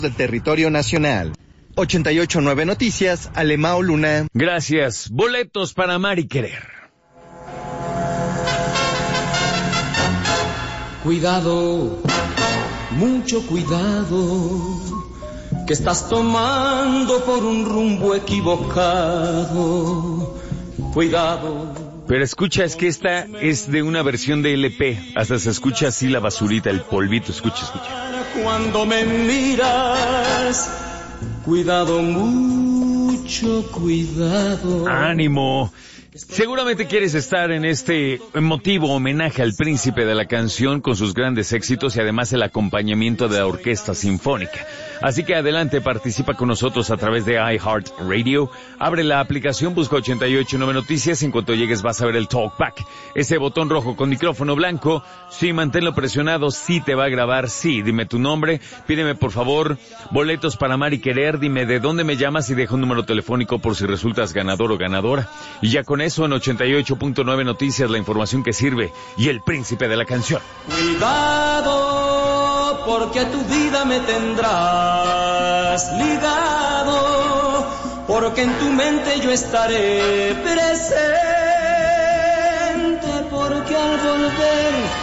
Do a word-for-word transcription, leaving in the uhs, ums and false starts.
del territorio nacional. ochenta y ocho punto nueve Noticias, Alemao Luna. Gracias. Boletos para amar y querer. Cuidado, mucho cuidado, que estás tomando por un rumbo equivocado. Cuidado. Pero escucha, es que esta es de una versión de L P. Hasta se escucha así la basurita, el polvito. Escucha, escucha. Cuando me miras, cuidado, mucho cuidado. ¡Ánimo! Seguramente quieres estar en este emotivo homenaje al príncipe de la canción con sus grandes éxitos y además el acompañamiento de la orquesta sinfónica. Así que adelante, participa con nosotros a través de iHeartRadio. Abre la aplicación, busca ochenta y ocho punto nueve Noticias. En cuanto llegues vas a ver el Talkback. Ese botón rojo con micrófono blanco. Sí, manténlo presionado. Sí te va a grabar. Sí, dime tu nombre. Pídeme por favor boletos para amar y querer. Dime de dónde me llamas y deja un número telefónico por si resultas ganador o ganadora. Y ya con eso en ochenta y ocho punto nueve Noticias, la información que sirve y el príncipe de la canción. Cuidado, porque a tu vida me tendrás ligado, porque en tu mente yo estaré presente, porque al volver